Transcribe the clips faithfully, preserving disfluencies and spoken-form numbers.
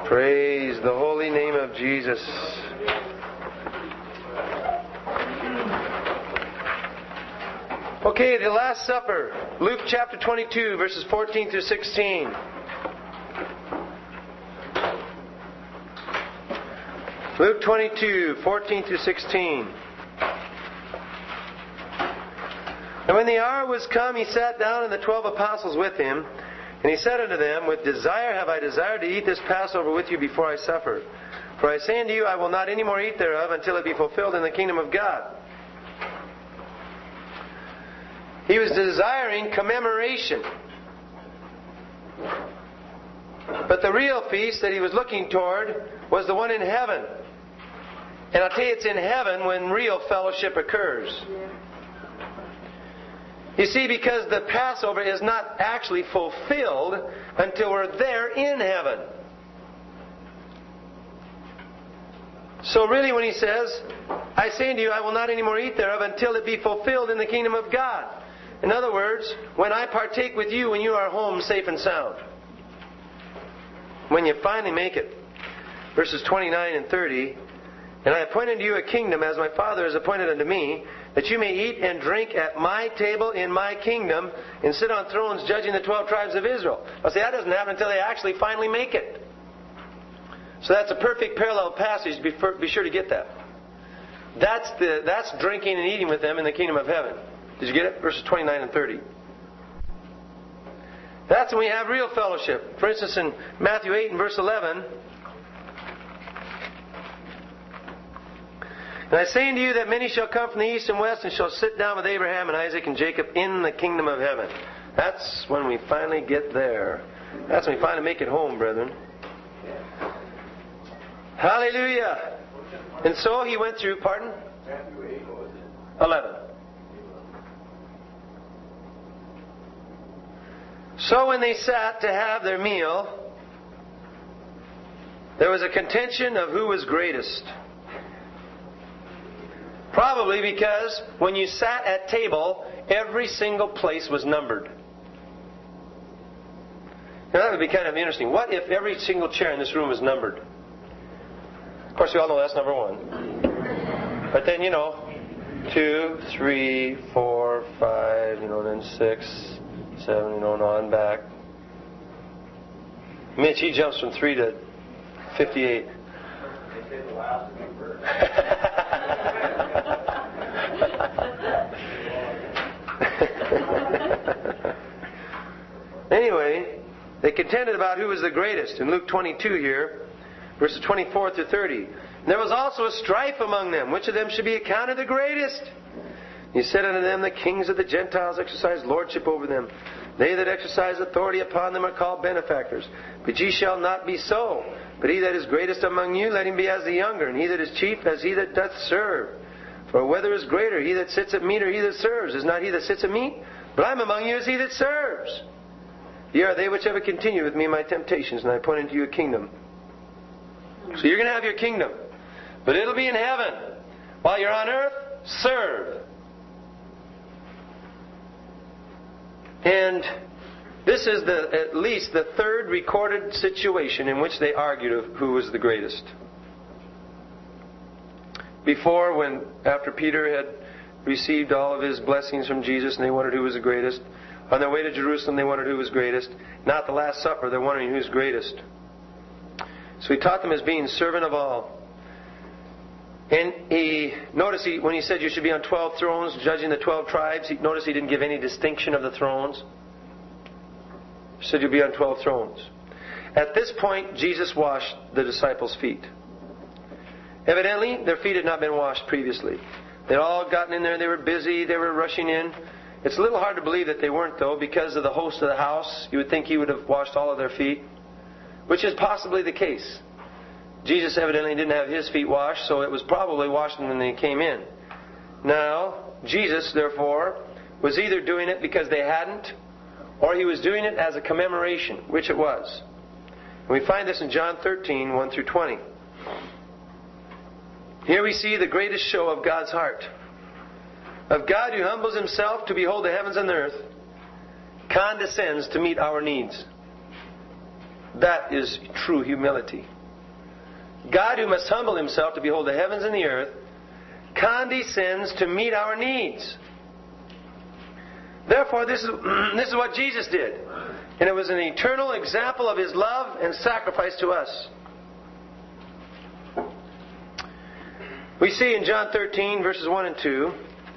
Praise the holy name of Jesus. Okay, the Last Supper. Luke chapter twenty-two, verses fourteen through sixteen. Luke twenty-two, fourteen through sixteen. And when the hour was come, he sat down, and the twelve apostles with him. And he said unto them, With desire have I desired to eat this Passover with you before I suffer. For I say unto you, I will not any more eat thereof until it be fulfilled in the kingdom of God. He was desiring commemoration. But the real feast that he was looking toward was the one in heaven. And I'll tell you, it's in heaven when real fellowship occurs. You see, because the Passover is not actually fulfilled until we're there in heaven. So really when he says, I say unto you, I will not any more eat thereof until it be fulfilled in the kingdom of God. In other words, when I partake with you when you are home safe and sound. When you finally make it. Verses twenty-nine and thirty. And I appoint unto you a kingdom as my Father has appointed unto me, that you may eat and drink at my table in my kingdom, and sit on thrones judging the twelve tribes of Israel. Now see, that doesn't happen until they actually finally make it. So that's a perfect parallel passage. Be, be sure to get that. That's the that's drinking and eating with them in the kingdom of heaven. Did you get it? Verses twenty-nine and thirty. That's when we have real fellowship. For instance, in Matthew eight and verse eleven, And I say unto you that many shall come from the east and west and shall sit down with Abraham and Isaac and Jacob in the kingdom of heaven. That's when we finally get there. That's when we finally make it home, brethren. Hallelujah. And so he went through, pardon? eleven. So when they sat to have their meal, there was a contention of who was greatest. Probably because when you sat at table, every single place was numbered. Now that would be kind of interesting. What if every single chair in this room was numbered? Of course, we all know that's number one. But then, you know, two, three, four, five, you know, then six, seven, you know, and on back. Mitch, he jumps from three to fifty-eight. Anyway, they contended about who was the greatest. In Luke twenty-two here, verses twenty-four through thirty. And there was also a strife among them, which of them should be accounted the greatest. He said unto them, The kings of the Gentiles exercise lordship over them. They that exercise authority upon them are called benefactors. But ye shall not be so. But he that is greatest among you, let him be as the younger, and he that is chief as he that doth serve. For whether is greater, he that sits at meat or he that serves? Is not he that sits at meat? But I am among you as he that serves. Ye are they which ever continue with me in my temptations, and I appoint unto you a kingdom. So you're going to have your kingdom. But it'll be in heaven. While you're on earth, serve. And this is the at least the third recorded situation in which they argued of who was the greatest. Before, when after Peter had received all of his blessings from Jesus and they wondered who was the greatest. On their way to Jerusalem, they wondered who was greatest. Not the Last Supper, they're wondering who's greatest. So he taught them as being servant of all. And he, notice he, when he said you should be on twelve thrones, judging the twelve tribes, he, notice he didn't give any distinction of the thrones. He said you'll be on twelve thrones. At this point, Jesus washed the disciples' feet. Evidently, their feet had not been washed previously. They'd all gotten in there, they were busy, they were rushing in. It's a little hard to believe that they weren't, though, because of the host of the house. You would think he would have washed all of their feet, which is possibly the case. Jesus evidently didn't have his feet washed, so it was probably washed when they came in. Now, Jesus, therefore, was either doing it because they hadn't, or he was doing it as a commemoration, which it was. And we find this in John thirteen, one through twenty. Here we see the greatest show of God's heart. Of God who humbles himself to behold the heavens and the earth, condescends to meet our needs. That is true humility. God, who must humble Himself to behold the heavens and the earth, condescends to meet our needs. Therefore, this is, this is what Jesus did. And it was an eternal example of His love and sacrifice to us. We see in John thirteen, verses one and two,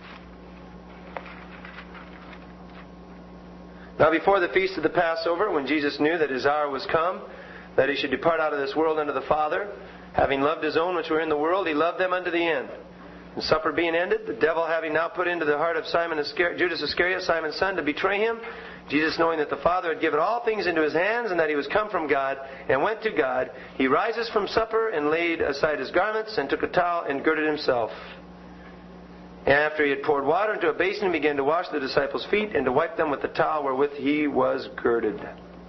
now before the feast of the Passover, when Jesus knew that His hour was come, that He should depart out of this world unto the Father, having loved His own which were in the world, He loved them unto the end. And supper being ended, the devil having now put into the heart of Simon Iscar- Judas Iscariot, Simon's son, to betray Him, Jesus, knowing that the Father had given all things into His hands, and that He was come from God, and went to God, He rises from supper, and laid aside His garments, and took a towel, and girded Himself. And after He had poured water into a basin, He began to wash the disciples' feet, and to wipe them with the towel wherewith He was girded.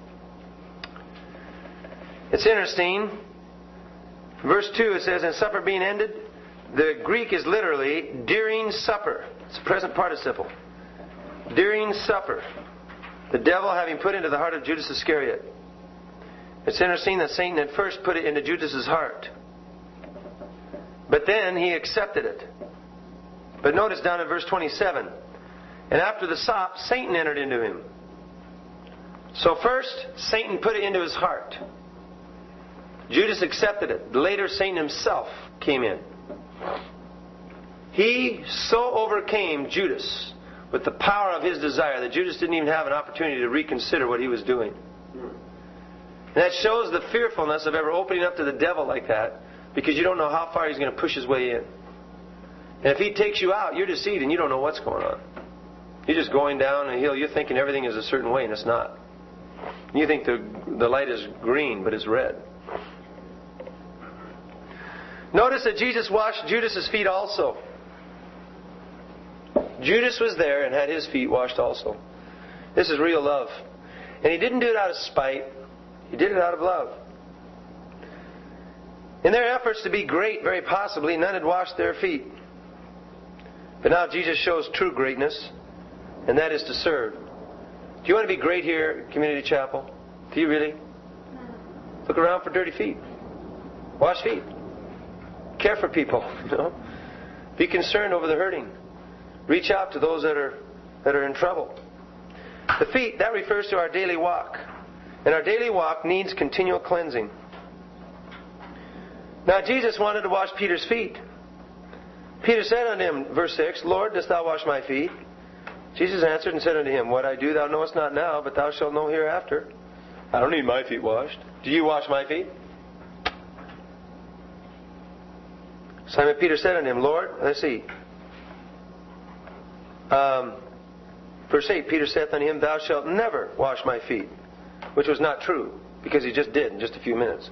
It's interesting. Verse two, it says, and supper being ended, the Greek is literally during supper. It's a present participle. During supper. The devil having put into the heart of Judas Iscariot. It's interesting that Satan had first put it into Judas's heart. But then he accepted it. But notice down in verse twenty-seven. And after the sop, Satan entered into him. So first, Satan put it into his heart. Judas accepted it. Later, Satan himself came in. He so overcame Judas with the power of his desire that Judas didn't even have an opportunity to reconsider what he was doing. And that shows the fearfulness of ever opening up to the devil like that, because you don't know how far he's going to push his way in. And if he takes you out, you're deceived and you don't know what's going on. You're just going down a hill. You're thinking everything is a certain way, and it's not. You think the, the light is green, but it's red. Notice that Jesus washed Judas's feet also. Judas was there and had his feet washed also. This is real love. And He didn't do it out of spite. He did it out of love. In their efforts to be great, very possibly, none had washed their feet. But now Jesus shows true greatness, and that is to serve. Do you want to be great here at Community Chapel? Do you really? Look around for dirty feet. Wash feet. Care for people. You know? Be concerned over the hurting. Reach out to those that are that are in trouble. The feet, that refers to our daily walk. And our daily walk needs continual cleansing. Now Jesus wanted to wash Peter's feet. Peter said unto Him, verse six, Lord, dost Thou wash my feet? Jesus answered and said unto him, What I do thou knowest not now, but thou shalt know hereafter. I don't need my feet washed. Do you wash my feet? Simon Peter said unto him, Lord, let's see. Um, verse eight, Peter saith unto him, Thou shalt never wash my feet. Which was not true, because he just did in just a few minutes.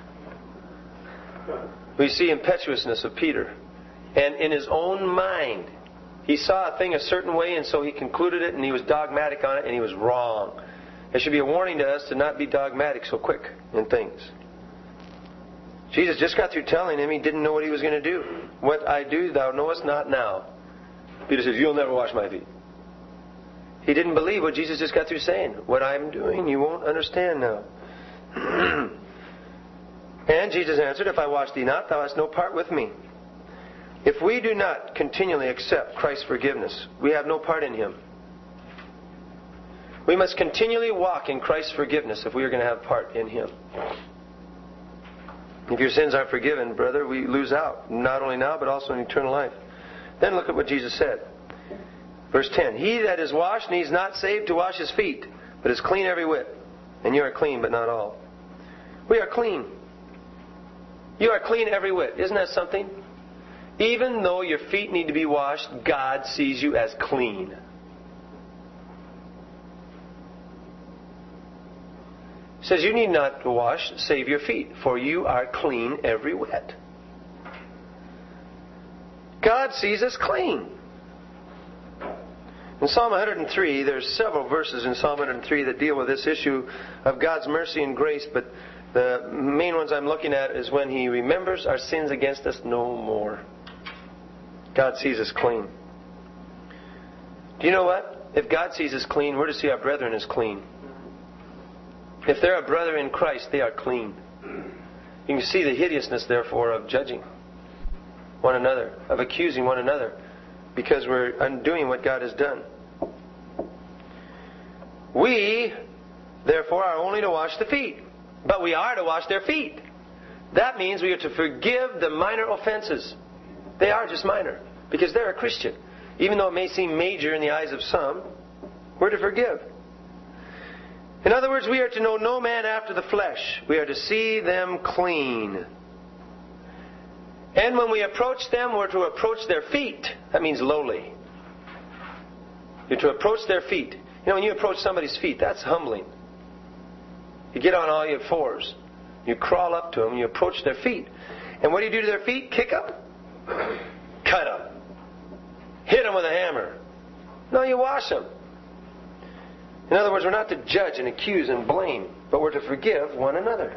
We see impetuousness of Peter. And in his own mind, he saw a thing a certain way, and so he concluded it, and he was dogmatic on it, and he was wrong. It should be a warning to us to not be dogmatic so quick in things. Jesus just got through telling him he didn't know what he was going to do. What I do, thou knowest not now. Peter says, You'll never wash my feet. He didn't believe what Jesus just got through saying. What I'm doing, you won't understand now. And Jesus answered, If I wash thee not, thou hast no part with me. If we do not continually accept Christ's forgiveness, we have no part in Him. We must continually walk in Christ's forgiveness if we are going to have part in Him. If your sins aren't forgiven, brother, we lose out. Not only now, but also in eternal life. Then look at what Jesus said. Verse ten. He that is washed needs not save to wash his feet, but is clean every whit. And you are clean, but not all. We are clean. You are clean every whit. Isn't that something? Even though your feet need to be washed, God sees you as clean. He says you need not wash save your feet, for you are clean every whit. God sees us clean. In Psalm one hundred three, there's several verses in Psalm one hundred three that deal with this issue of God's mercy and grace, but the main ones I'm looking at is when He remembers our sins against us no more. God sees us clean. Do you know what? If God sees us clean, we're to see our brethren as clean. If they're a brother in Christ, they are clean. You can see the hideousness, therefore, of judging one another, of accusing one another, because we're undoing what God has done. We, therefore, are only to wash the feet, but we are to wash their feet. That means we are to forgive the minor offenses. They are just minor, because they're a Christian. Even though it may seem major in the eyes of some, we're to forgive. In other words, we are to know no man after the flesh. We are to see them clean. And when we approach them, we're to approach their feet. That means lowly. You're to approach their feet. You know, when you approach somebody's feet, that's humbling. You get on all your fours. You crawl up to them, you approach their feet. And what do you do to their feet? Kick them? Cut them. Hit them with a hammer. No, you wash them. In other words, we're not to judge and accuse and blame, but we're to forgive one another.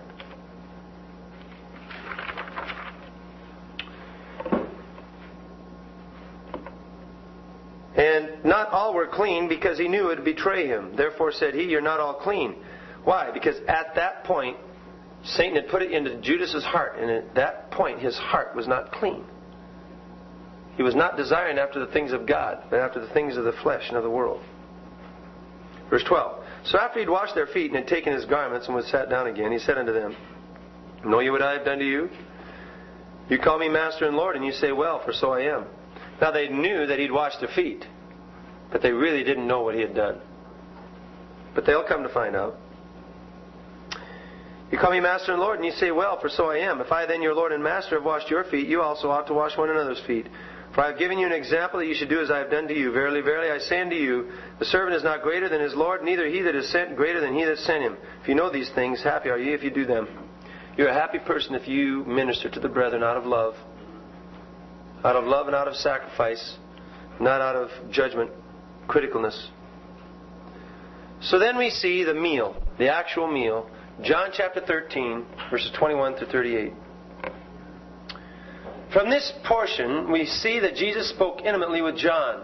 And not all were clean, because he knew it would betray him. Therefore said he, you're not all clean. Why? Because at that point, Satan had put it into Judas' heart, and at that point his heart was not clean. He was not desiring after the things of God, but after the things of the flesh and of the world. Verse twelve. So after he'd washed their feet and had taken his garments and was sat down again, he said unto them, know you what I have done to you? You call me Master and Lord, and you say, well, for so I am. Now they knew that he'd washed their feet, but they really didn't know what he had done. But they'll come to find out. You call me Master and Lord, and you say, well, for so I am. If I then, your Lord and Master, have washed your feet, you also ought to wash one another's feet. For I have given you an example that you should do as I have done to you. Verily, verily, I say unto you, the servant is not greater than his Lord, neither he that is sent greater than he that sent him. If you know these things, happy are ye if you do them. You're a happy person if you minister to the brethren out of love. Out of love and out of sacrifice, not out of judgment, criticalness. So then we see the meal, the actual meal. John chapter thirteen, verses twenty-one through thirty-eight. From this portion, we see that Jesus spoke intimately with John.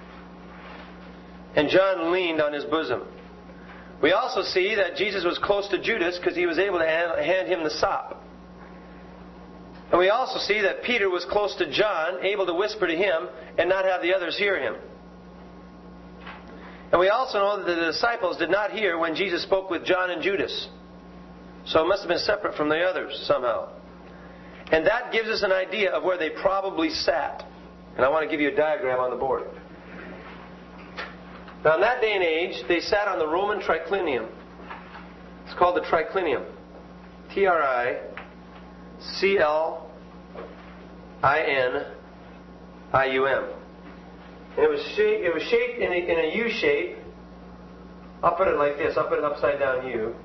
And John leaned on his bosom. We also see that Jesus was close to Judas because he was able to hand him the sop. And we also see that Peter was close to John, able to whisper to him and not have the others hear him. And we also know that the disciples did not hear when Jesus spoke with John and Judas. So it must have been separate from the others somehow. And that gives us an idea of where they probably sat. And I want to give you a diagram on the board. Now in that day and age, they sat on the Roman triclinium. It's called the triclinium. T R I C L I N I U M. And it was shaped, it was shaped in a, in a U shape. I'll put it like this. I'll put an upside down U.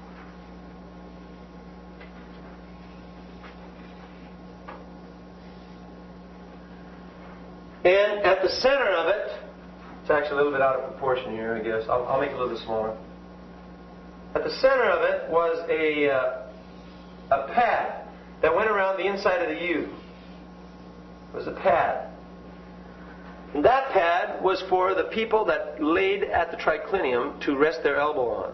And at the center of it, it's actually a little bit out of proportion here, I guess. I'll, I'll make it a little bit smaller. At the center of it was a, uh, a pad that went around the inside of the U. It was a pad. And that pad was for the people that laid at the triclinium to rest their elbow on.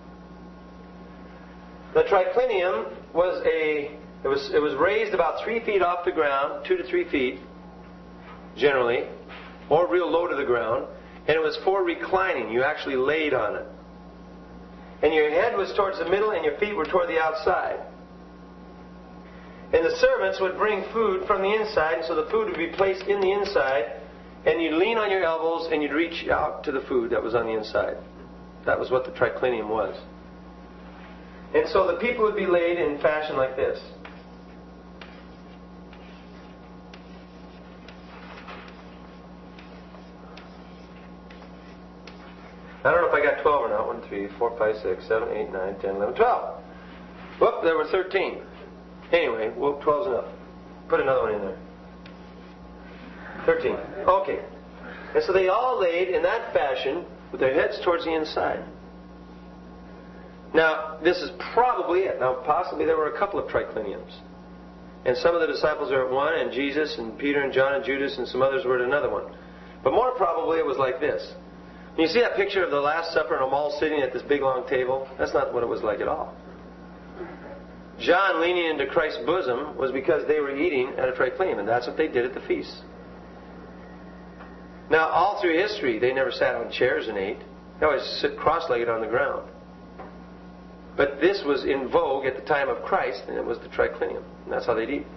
The triclinium was a it was it was raised about three feet off the ground, two to three feet, generally, or real low to the ground, and it was for reclining. You actually laid on it. And your head was towards the middle and your feet were toward the outside. And the servants would bring food from the inside, so the food would be placed in the inside, and you'd lean on your elbows and you'd reach out to the food that was on the inside. That was what the triclinium was. And so the people would be laid in fashion like this. I don't know if I got twelve or not. one, three, four, five, six, seven, eight, nine, ten, eleven, twelve. Whoop, there were thirteen. Anyway, well, twelve's enough. Put another one in there. thirteen. Okay. And so they all laid in that fashion with their heads towards the inside. Now, this is probably it. Now, possibly there were a couple of tricliniums. And some of the disciples are at one, and Jesus and Peter and John and Judas and some others were at another one. But more probably it was like this. You see that picture of the Last Supper and them all sitting at this big long table? That's not what it was like at all. John leaning into Christ's bosom was because they were eating at a triclinium, and that's what they did at the feast. Now, all through history, they never sat on chairs and ate. They always sit cross-legged on the ground. But this was in vogue at the time of Christ, and it was the triclinium. And that's how they'd eat.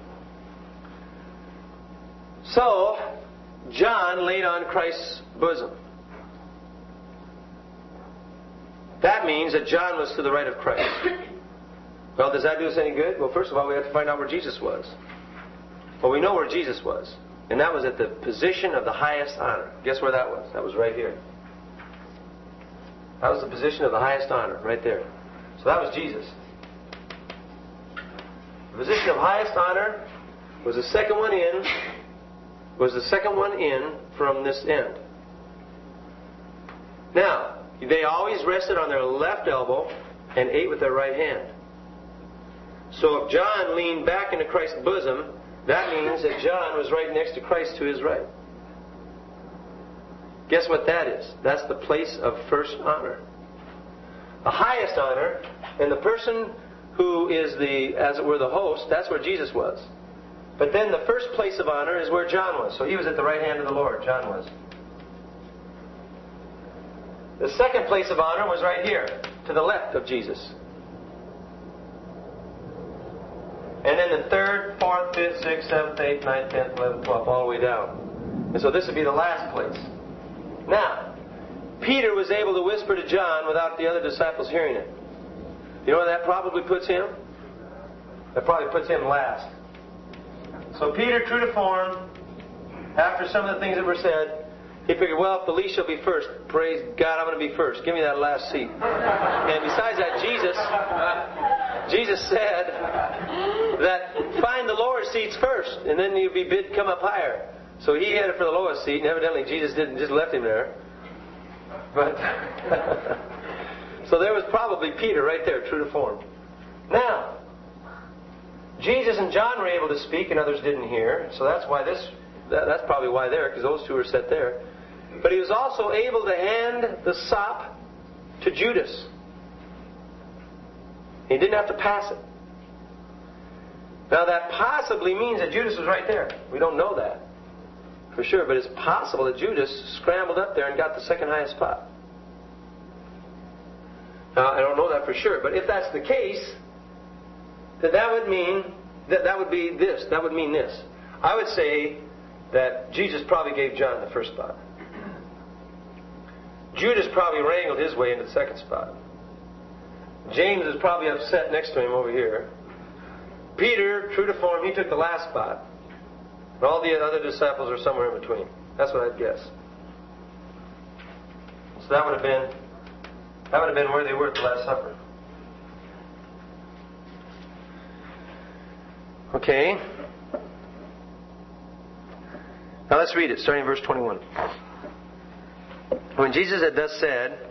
So, John laid on Christ's bosom. That means that John was to the right of Christ. Well, does that do us any good? Well, first of all, we have to find out where Jesus was. Well, we know where Jesus was. And that was at the position of the highest honor. Guess where that was? That was right here. That was the position of the highest honor, right there. So that was Jesus. The position of highest honor was the second one in, was the second one in from this end. Now, they always rested on their left elbow and ate with their right hand. So if John leaned back into Christ's bosom, that means that John was right next to Christ to his right. Guess what that is? That's the place of first honor. The highest honor, and the person who is the, as it were, the host, that's where Jesus was. But then the first place of honor is where John was. So he was at the right hand of the Lord, John was. The second place of honor was right here, to the left of Jesus. And then the third, fourth, fifth, sixth, seventh, eighth, ninth, tenth, eleventh, twelfth, all the way down. And so this would be the last place. Now, Peter was able to whisper to John without the other disciples hearing it. You know where that probably puts him? That probably puts him last. So Peter, true to form, after some of the things that were said, he figured, well, if the least shall be first, praise God, I'm going to be first. Give me that last seat. And besides that, Jesus, Jesus said that find the lower seats first, and then you'll be bid come up higher. So he headed for the lowest seat, and evidently Jesus didn't just left him there. But so there was probably Peter right there, true to form. Now, Jesus and John were able to speak, and others didn't hear. So that's why this. That, that's probably why there, because those two were set there. But he was also able to hand the sop to Judas. He didn't have to pass it. Now that possibly means that Judas was right there. We don't know that for sure, but it's possible that Judas scrambled up there and got the second highest spot. Now I don't know that for sure, but if that's the case, then that would mean that that would be this. That would mean this. I would say that Jesus probably gave John the first spot. Judas probably wrangled his way into the second spot. James is probably upset next to him over here. Peter, true to form, he took the last spot. And all the other disciples are somewhere in between. That's what I'd guess. So that would have been that would have been where they were at the Last Supper. Okay. Now let's read it, starting in verse twenty-one. When Jesus had thus said,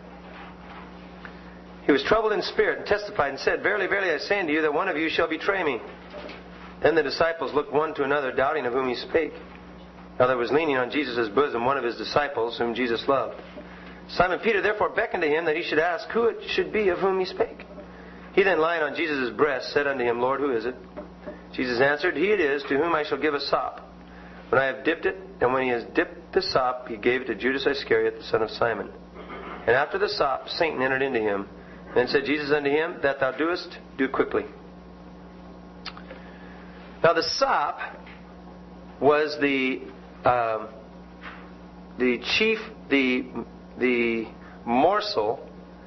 he was troubled in spirit and testified and said, Verily, verily, I say unto you that one of you shall betray me. Then the disciples looked one to another, doubting of whom he spake. Now there was leaning on Jesus' bosom one of his disciples, whom Jesus loved. Simon Peter therefore beckoned to him that he should ask who it should be of whom he spake. He then, lying on Jesus' breast, said unto him, Lord, who is it? Jesus answered, He it is, to whom I shall give a sop. When I have dipped it, and when he has dipped the sop, he gave it to Judas Iscariot, the son of Simon. And after the sop, Satan entered into him. Then said Jesus unto him, That thou doest, do quickly. Now the sop was the um, the chief, the the morsel.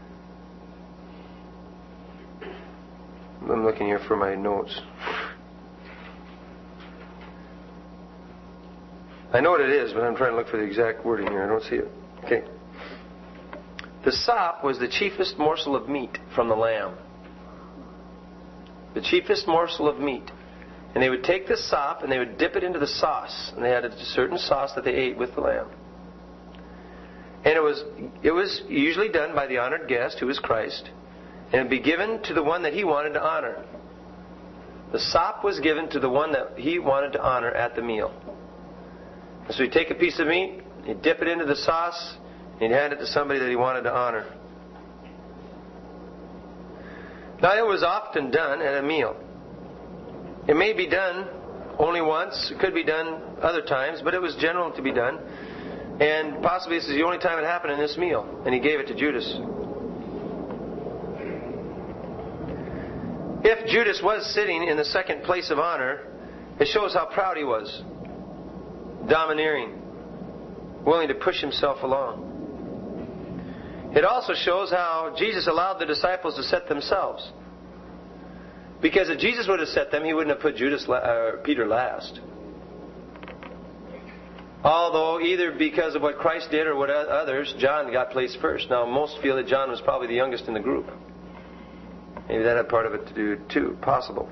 I'm looking here for my notes. I know what it is, but I'm trying to look for the exact wording here. I don't see it. Okay. The sop was the chiefest morsel of meat from the lamb. The chiefest morsel of meat. And they would take the sop and they would dip it into the sauce. And they had a certain sauce that they ate with the lamb. And it was it was usually done by the honored guest, who was Christ. And it would be given to the one that he wanted to honor. The sop was given to the one that he wanted to honor at the meal. And so he'd take a piece of meat, he'd dip it into the sauce, and he'd hand it to somebody that he wanted to honor. Now it was often done at a meal. It may be done only once. It could be done other times, but it was general to be done. And possibly this is the only time it happened in this meal. And he gave it to Judas. If Judas was sitting in the second place of honor, it shows how proud he was. Domineering. Willing to push himself along. It also shows how Jesus allowed the disciples to set themselves. Because if Jesus would have set them, he wouldn't have put Judas, uh, Peter last. Although either because of what Christ did or what others, John got placed first. Now most feel that John was probably the youngest in the group. Maybe that had part of it to do too. Possible.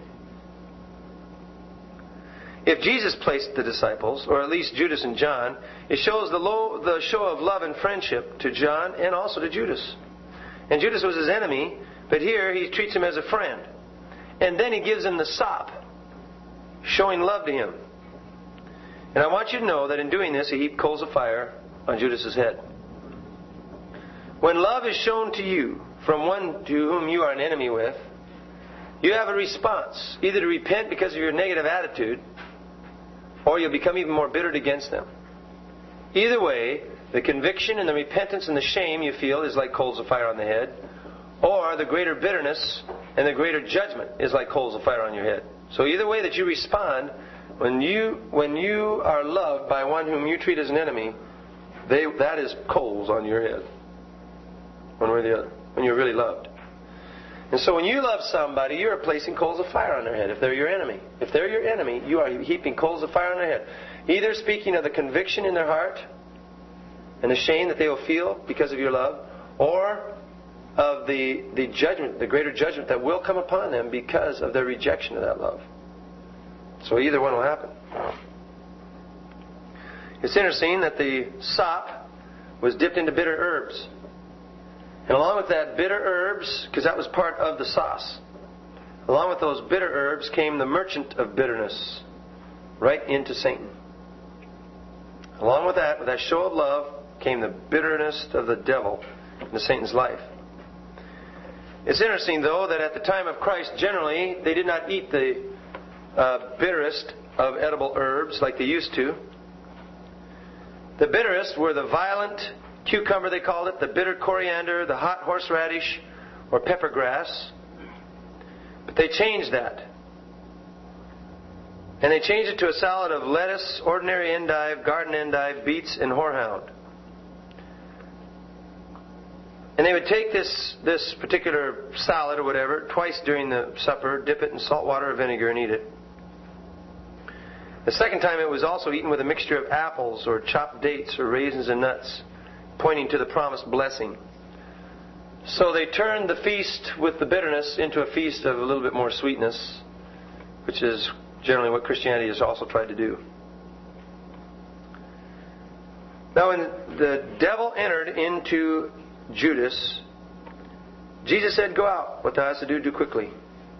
If Jesus placed the disciples, or at least Judas and John, it shows the, low, the show of love and friendship to John and also to Judas. And Judas was his enemy, but here he treats him as a friend. And then he gives him the sop, showing love to him. And I want you to know that in doing this, he heaped coals of fire on Judas's head. When love is shown to you from one to whom you are an enemy with, you have a response, either to repent because of your negative attitude, or you'll become even more bitter against them. Either way, the conviction and the repentance and the shame you feel is like coals of fire on the head, or the greater bitterness and the greater judgment is like coals of fire on your head. So either way that you respond, when you when you are loved by one whom you treat as an enemy, they, that is coals on your head. One way or the other. When you're really loved. And so when you love somebody, you are placing coals of fire on their head if they're your enemy. If they're your enemy, you are heaping coals of fire on their head. Either speaking of the conviction in their heart and the shame that they will feel because of your love, or of the, the judgment, the greater judgment that will come upon them because of their rejection of that love. So either one will happen. It's interesting that the sop was dipped into bitter herbs. And along with that, bitter herbs, because that was part of the sauce. Along with those bitter herbs came the merchant of bitterness, right into Satan. Along with that, with that show of love, came the bitterness of the devil into Satan's life. It's interesting, though, that at the time of Christ, generally, they did not eat the uh, bitterest of edible herbs like they used to. The bitterest were the violent cucumber, they called it, the bitter coriander, the hot horseradish, or peppergrass. But they changed that. And they changed it to a salad of lettuce, ordinary endive, garden endive, beets, and horehound. And they would take this, this particular salad or whatever twice during the supper, dip it in salt water or vinegar, and eat it. The second time it was also eaten with a mixture of apples or chopped dates or raisins and nuts, pointing to the promised blessing. So they turned the feast with the bitterness into a feast of a little bit more sweetness, which is generally what Christianity has also tried to do. Now when the devil entered into Judas, Jesus said, "Go out. What thou hast to do, do quickly."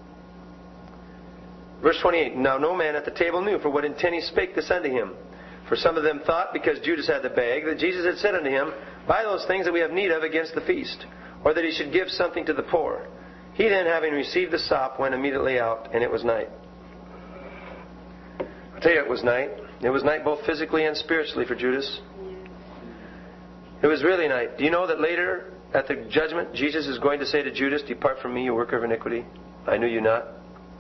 Verse twenty-eight, "Now no man at the table knew for what intent he spake this unto him. For some of them thought, because Judas had the bag, that Jesus had said unto him, Buy those things that we have need of against the feast, or that he should give something to the poor. He then, having received the sop, went immediately out, and it was night." I'll tell you, it was night. It was night both physically and spiritually for Judas. It was really night. Do you know that later, at the judgment, Jesus is going to say to Judas, "Depart from me, you worker of iniquity. I knew you not."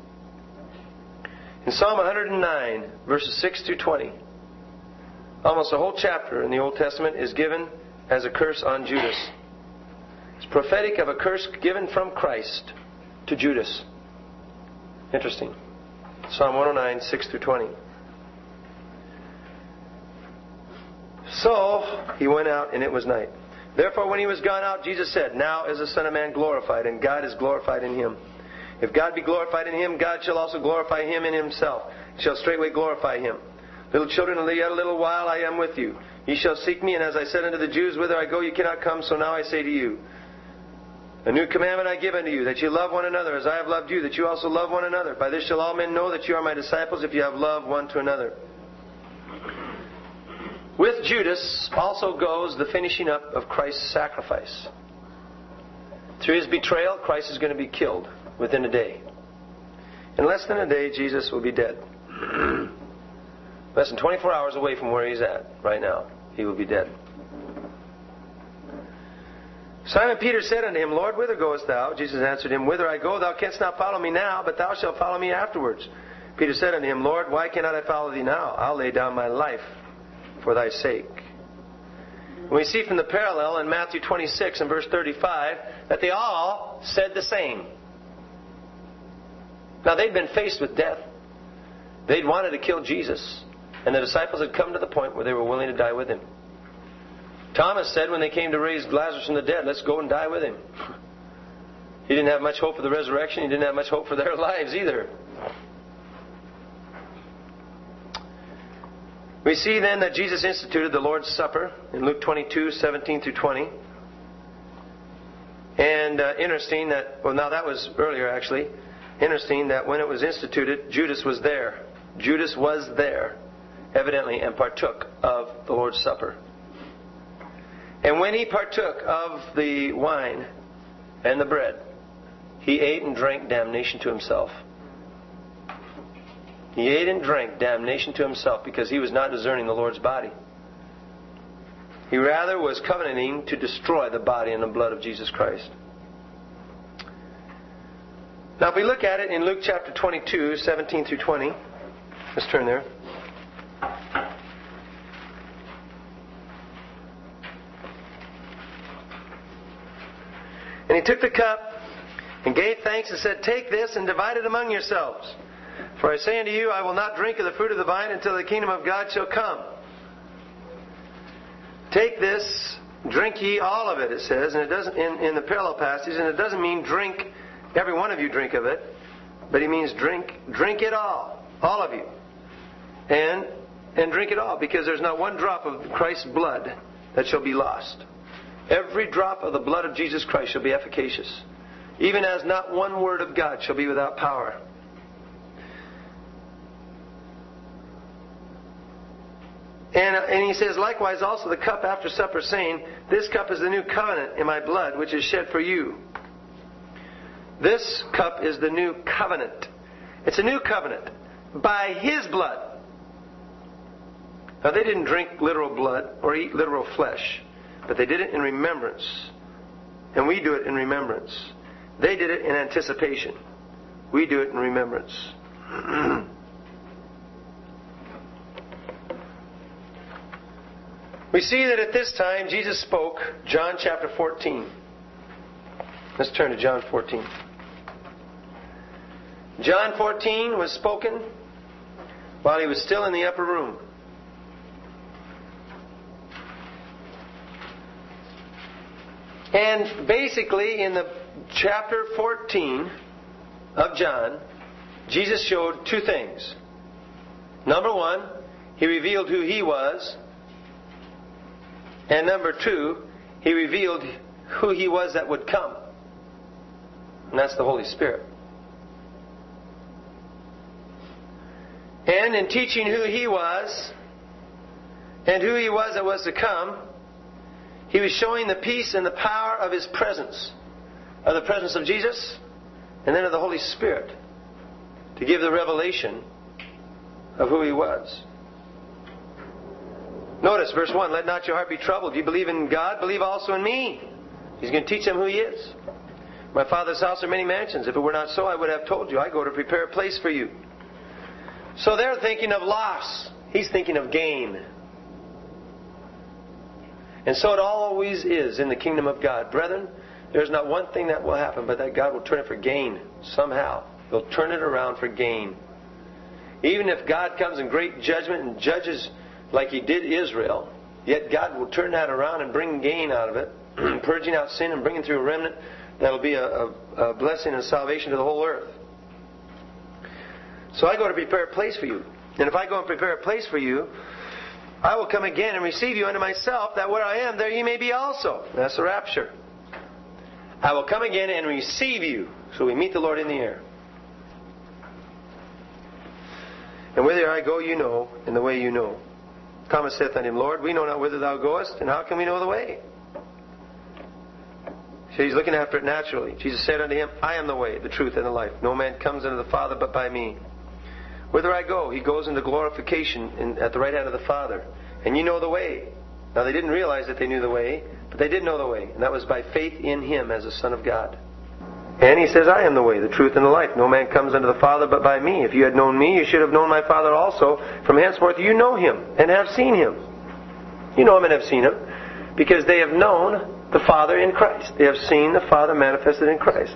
In Psalm one hundred nine, verses six through twenty, almost a whole chapter in the Old Testament is given as a curse on Judas. It's prophetic of a curse given from Christ to Judas. Interesting. Psalm one oh nine, six through twenty. "So he went out, and it was night. Therefore when he was gone out, Jesus said, Now is the Son of Man glorified, and God is glorified in him. If God be glorified in him, God shall also glorify him in himself. He shall straightway glorify him. Little children, yet a little while I am with you. Ye shall seek me, and as I said unto the Jews, Whither I go, ye cannot come, so now I say to you, A new commandment I give unto you, that you love one another, as I have loved you, that you also love one another. By this shall all men know that you are my disciples, if you have love one to another." With Judas also goes the finishing up of Christ's sacrifice. Through his betrayal, Christ is going to be killed within a day. Unless less than a day, Jesus will be dead. Less than twenty-four hours away from where He's at right now. He will be dead. Simon Peter said unto Him, Lord, whither goest Thou? Jesus answered him, Whither I go, Thou canst not follow me now, but Thou shalt follow me afterwards. Peter said unto Him, Lord, why cannot I follow Thee now? I'll lay down my life for Thy sake. We see from the parallel in Matthew twenty-six and verse thirty-five that they all said the same. Now they'd been faced with death. They'd wanted to kill Jesus. And the disciples had come to the point where they were willing to die with Him. Thomas said when they came to raise Lazarus from the dead, let's go and die with him. He didn't have much hope for the resurrection. He didn't have much hope for their lives either. We see then that Jesus instituted the Lord's Supper in Luke twenty-two, seventeen through twenty. And uh, interesting that, well, now that was earlier actually. Interesting that when it was instituted, Judas was there. Judas was there, evidently, and partook of the Lord's Supper. And when he partook of the wine and the bread, he ate and drank damnation to himself. He ate and drank damnation to himself because he was not discerning the Lord's body. He rather was covenanting to destroy the body and the blood of Jesus Christ. Now if we look at it in Luke chapter twenty-two, seventeen through twenty, let's turn there. And he took the cup and gave thanks and said, Take this and divide it among yourselves. For I say unto you, I will not drink of the fruit of the vine until the kingdom of God shall come. Take this, drink ye all of it, it says, and it doesn't in, in the parallel passage, and it doesn't mean drink, every one of you drink of it, but it means drink, drink it all, all of you. And and drink it all, because there's not one drop of Christ's blood that shall be lost. Every drop of the blood of Jesus Christ shall be efficacious, even as not one word of God shall be without power. And, and he says, likewise also the cup after supper, saying, This cup is the new covenant in my blood, which is shed for you. This cup is the new covenant. It's a new covenant by His blood. Now they didn't drink literal blood or eat literal flesh, but they did it in remembrance. And we do it in remembrance. They did it in anticipation. We do it in remembrance. We see that at this time Jesus spoke, John chapter fourteen. Let's turn to John fourteen. John fourteen was spoken while He was still in the upper room. And basically in the chapter fourteen of John, Jesus showed two things. Number one, He revealed who He was. And number two, He revealed who He was that would come. And that's the Holy Spirit. And in teaching who He was and who He was that was to come, He was showing the peace and the power of His presence. Of the presence of Jesus and then of the Holy Spirit. To give the revelation of who He was. Notice verse one, Let not your heart be troubled. You believe in God, believe also in me. He's going to teach them who He is. My Father's house are many mansions. If it were not so, I would have told you. I go to prepare a place for you. So they're thinking of loss. He's thinking of gain. And so it always is in the kingdom of God. Brethren, there's not one thing that will happen, but that God will turn it for gain somehow. He'll turn it around for gain. Even if God comes in great judgment and judges like He did Israel, yet God will turn that around and bring gain out of it, purging out sin and bringing through a remnant that'll be a, a, a blessing and salvation to the whole earth. So I go to prepare a place for you. And if I go and prepare a place for you, I will come again and receive you unto myself, that where I am, there ye may be also. That's the rapture. I will come again and receive you. So we meet the Lord in the air. And whither I go you know, and the way you know. Thomas saith unto Him, Lord, we know not whither Thou goest, and how can we know the way? So he's looking after it naturally. Jesus said unto him, I am the way, the truth, and the life. No man comes unto the Father but by me. Whither I go, he goes into glorification in, at the right hand of the Father. And you know the way. Now they didn't realize that they knew the way, but they did know the way. And that was by faith in him as the Son of God. And he says, I am the way, the truth, and the life. No man comes unto the Father but by me. If you had known me, you should have known my Father also. From henceforth you know him and have seen him. You know him and have seen him, because they have known the Father in Christ. They have seen the Father manifested in Christ.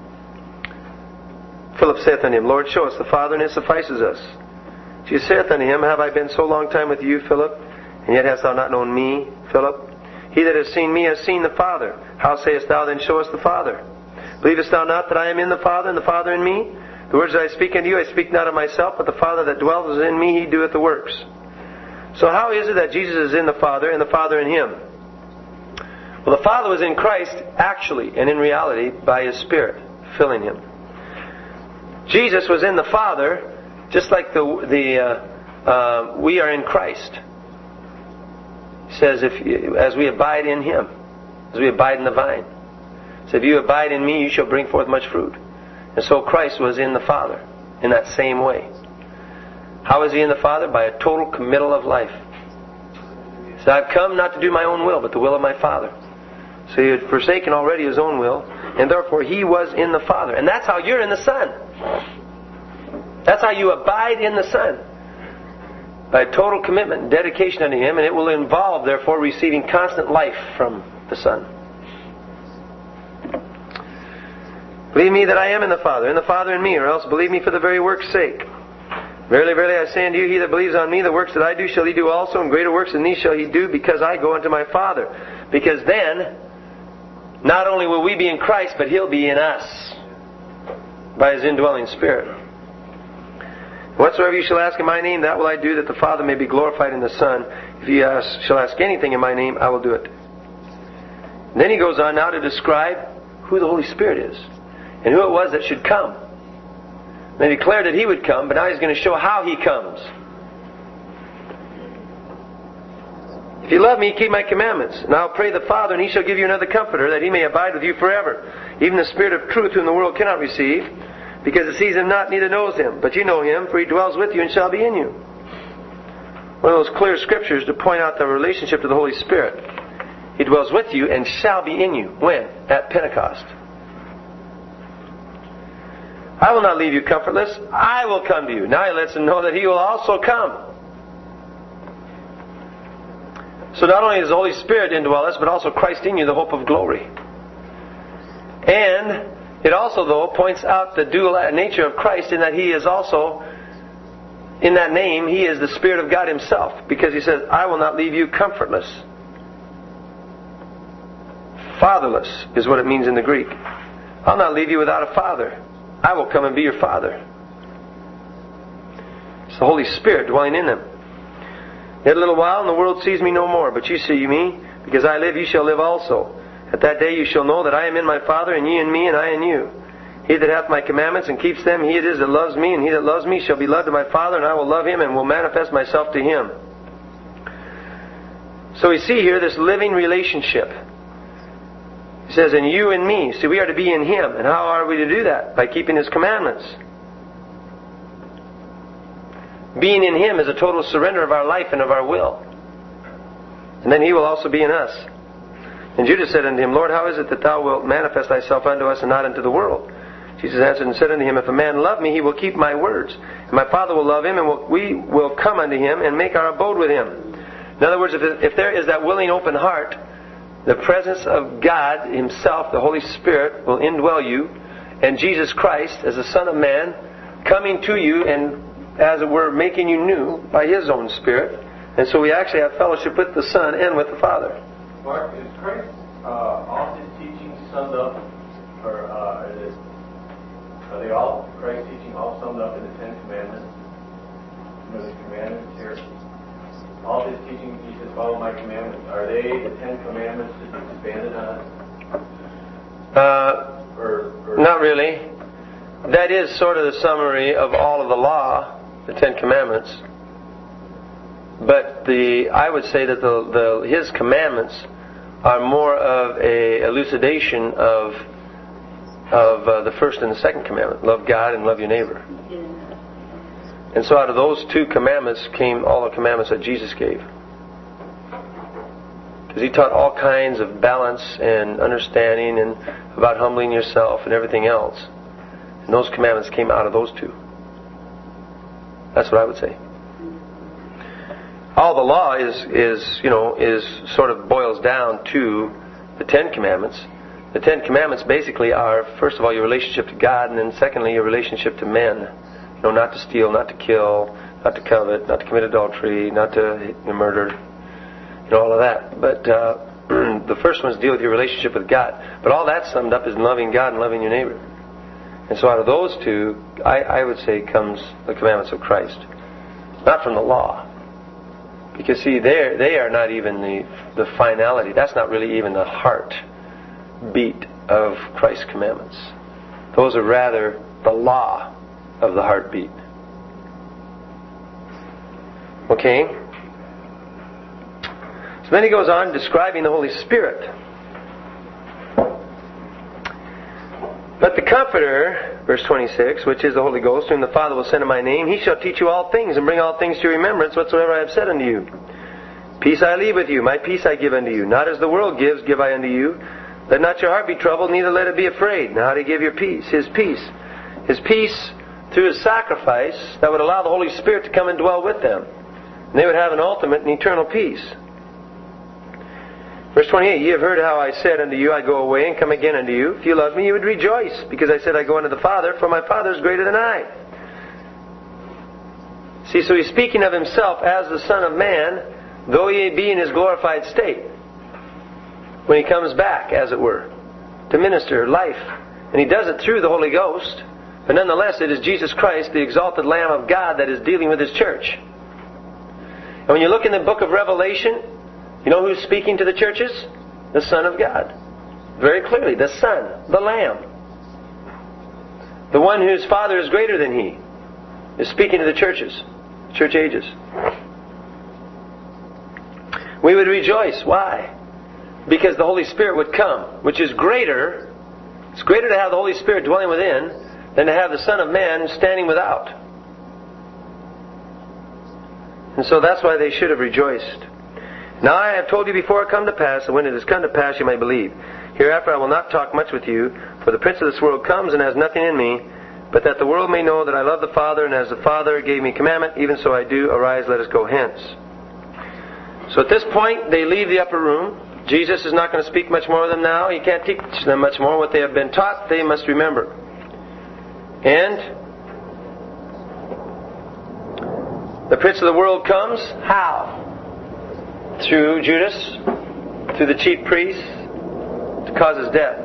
Philip saith unto him, Lord, show us the Father, and it suffices us. Jesus saith unto him, Have I been so long time with you, Philip, and yet hast thou not known me, Philip? He that has seen me has seen the Father. How sayest thou then, Show us the Father? Believest thou not that I am in the Father, and the Father in me? The words that I speak unto you, I speak not of myself, but the Father that dwells in me, he doeth the works. So how is it that Jesus is in the Father, and the Father in him? Well, the Father was in Christ, actually, and in reality, by his Spirit, filling him. Jesus was in the Father, just like the the uh, uh, we are in Christ. He says, if as we abide in him, as we abide in the vine. So if you abide in me, you shall bring forth much fruit. And so Christ was in the Father in that same way. How is he in the Father? By a total committal of life. He said, I've come not to do my own will, but the will of my Father. So he had forsaken already his own will, and therefore he was in the Father. And that's how you're in the Son. That's how you abide in the Son. By total commitment and dedication unto him, and it will involve, therefore, receiving constant life from the Son. Believe me that I am in the Father, and the Father in me, or else believe me for the very work's sake. Verily, verily, I say unto you, he that believes on me, the works that I do shall he do also, and greater works than these shall he do, because I go unto my Father. Because then, not only will we be in Christ, but he'll be in us by his indwelling Spirit. Whatsoever you shall ask in my name, that will I do, that the Father may be glorified in the Son. If you ask, shall ask anything in my name, I will do it. And then he goes on now to describe who the Holy Spirit is, and who it was that should come. They declared that he would come, but now he's going to show how he comes. If you love me, keep my commandments. And I'll pray the Father, and he shall give you another comforter, that he may abide with you forever. Even the Spirit of truth, whom the world cannot receive, because it sees him not, neither knows him. But you know him, for he dwells with you and shall be in you. One of those clear scriptures to point out the relationship to the Holy Spirit. He dwells with you and shall be in you. When? At Pentecost. I will not leave you comfortless. I will come to you. Now he lets them know that he will also come. So not only does the Holy Spirit indwell us, but also Christ in you, the hope of glory. And it also, though, points out the dual nature of Christ in that he is also, in that name, he is the Spirit of God himself. Because he says, I will not leave you comfortless. Fatherless is what it means in the Greek. I'll not leave you without a father. I will come and be your Father. It's the Holy Spirit dwelling in them. Yet a little while, and the world sees me no more. But you see me, because I live, you shall live also. At that day you shall know that I am in my Father, and ye in me, and I in you. He that hath my commandments and keeps them, he it is that loves me, and he that loves me shall be loved of my Father, and I will love him, and will manifest myself to him. So we see here this living relationship. He says, and you and me. See, we are to be in him. And how are we to do that? By keeping his commandments. Being in him is a total surrender of our life and of our will. And then he will also be in us. And Judas said unto him, Lord, how is it that thou wilt manifest thyself unto us and not unto the world? Jesus answered and said unto him, If a man love me, he will keep my words. And my Father will love him, and will, we will come unto him and make our abode with him. In other words, if, if there is that willing, open heart, the presence of God himself, the Holy Spirit, will indwell you. And Jesus Christ, as the Son of Man, coming to you and, as it were, making you new by his own Spirit. And so we actually have fellowship with the Son and with the Father. Mark, is Christ, uh, all his teachings summed up, or uh, is it, are they all, Christ's teaching all summed up in the Ten Commandments? You know, the commandments here. All his teachings, he says, follow my commandments. Are they the Ten Commandments that he expanded on? Uh, or, or not really. That is sort of the summary of all of the law, the Ten Commandments. But the I would say that the, the his commandments are more of a elucidation of of uh, the first and the second commandment. Love God and love your neighbor. And so out of those two commandments came all the commandments that Jesus gave. Because He taught all kinds of balance and understanding and about humbling yourself and everything else. And those commandments came out of those two. That's what I would say. All the law is, is, you know, is sort of boils down to the Ten Commandments. The Ten Commandments basically are, first of all, your relationship to God, and then secondly, your relationship to men. You know, not to steal, not to kill, not to covet, not to commit adultery, not to murder, you know, all of that. But uh, the first ones deal with your relationship with God. But all that summed up is loving God and loving your neighbor. And so out of those two, I, I would say comes the commandments of Christ. Not from the law. Because see, they they are not even the the finality. That's not really even the heart beat of Christ's commandments. Those are rather the law of the heartbeat. Okay? So then he goes on describing the Holy Spirit. But the Comforter, verse twenty-six, which is the Holy Ghost, whom the Father will send in my name, He shall teach you all things, and bring all things to your remembrance, whatsoever I have said unto you. Peace I leave with you, my peace I give unto you. Not as the world gives, give I unto you. Let not your heart be troubled, neither let it be afraid. Now how to give your peace? His peace. His peace through His sacrifice that would allow the Holy Spirit to come and dwell with them. And they would have an ultimate and eternal peace. Verse twenty-eight, ye have heard how I said unto you, I go away and come again unto you. If you love me, you would rejoice, because I said I go unto the Father, for my Father is greater than I. See, so He's speaking of Himself as the Son of Man, though He be in His glorified state. When He comes back, as it were, to minister life. And He does it through the Holy Ghost. But nonetheless, it is Jesus Christ, the exalted Lamb of God, that is dealing with His church. And when you look in the book of Revelation, you know who's speaking to the churches? The Son of God. Very clearly, the Son, the Lamb. The one whose Father is greater than He is speaking to the churches, church ages. We would rejoice. Why? Because the Holy Spirit would come, which is greater. It's greater to have the Holy Spirit dwelling within than to have the Son of Man standing without. And so that's why they should have rejoiced. Now I have told you before it come to pass, and when it has come to pass you may believe. Hereafter I will not talk much with you, for the prince of this world comes and has nothing in me, but that the world may know that I love the Father, and as the Father gave me commandment, even so I do. Arise, let us go hence. So at this point, they leave the upper room. Jesus is not going to speak much more with them now. He can't teach them much more. What they have been taught, they must remember. And the prince of the world comes. How? Through Judas, through the chief priests, to cause his death.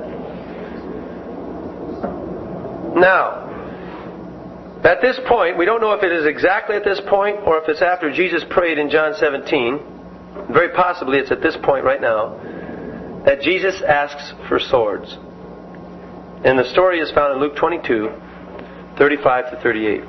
Now, at this point, we don't know if it is exactly at this point or if it's after Jesus prayed in John seventeen. Very possibly it's at this point right now that Jesus asks for swords. And the story is found in Luke twenty-two, thirty-five to thirty-eight.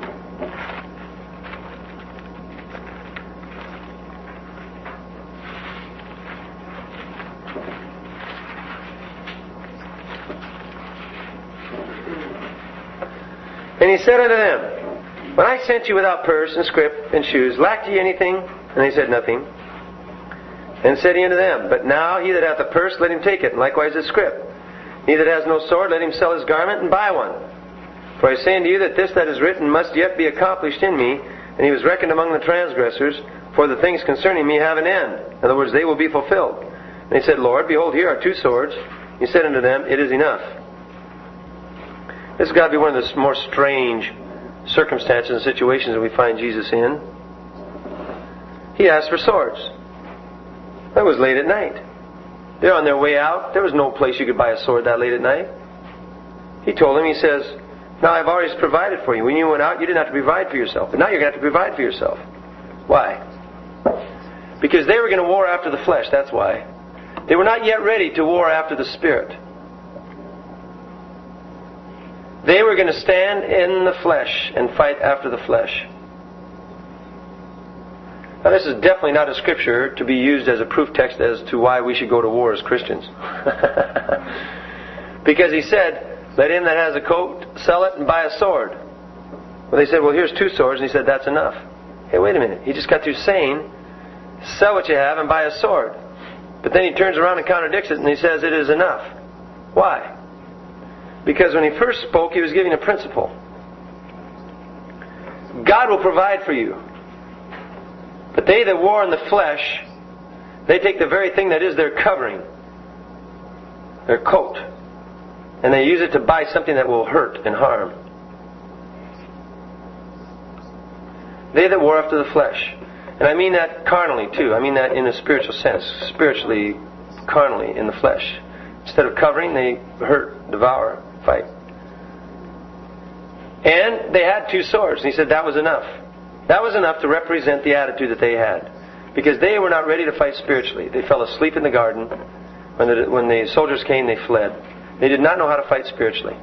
And He said unto them, when I sent you without purse and scrip and shoes, lacked ye anything? And they said, nothing. And said He unto them, but now he that hath a purse, let him take it, and likewise his scrip. He that has no sword, let him sell his garment and buy one. For I say unto you that this that is written must yet be accomplished in me. And he was reckoned among the transgressors, for the things concerning me have an end. In other words, they will be fulfilled. And he said, Lord, behold, here are two swords. He said unto them, it is enough. This has got to be one of the more strange circumstances and situations that we find Jesus in. He asked for swords. It was late at night. They're on their way out. There was no place you could buy a sword that late at night. He told them, He says, now I've always provided for you. When you went out, you didn't have to provide for yourself. But now you're going to have to provide for yourself. Why? Because they were going to war after the flesh. That's why. They were not yet ready to war after the Spirit. They were going to stand in the flesh and fight after the flesh. Now, this is definitely not a scripture to be used as a proof text as to why we should go to war as Christians. Because he said, let him that has a coat sell it and buy a sword. Well, they said, well, here's two swords. And he said, that's enough. Hey, wait a minute. He just got through saying, sell what you have and buy a sword. But then he turns around and contradicts it and he says it is enough. Why? Because when he first spoke, he was giving a principle. God will provide for you. But they that war in the flesh, they take the very thing that is their covering, their coat, and they use it to buy something that will hurt and harm. They that war after the flesh. And I mean that carnally too. I mean that in a spiritual sense. Spiritually, carnally, in the flesh. Instead of covering, they hurt, devour, fight. And they had two swords. And he said that was enough. That was enough to represent the attitude that they had. Because they were not ready to fight spiritually. They fell asleep in the garden. When the, when the soldiers came, they fled. They did not know how to fight spiritually.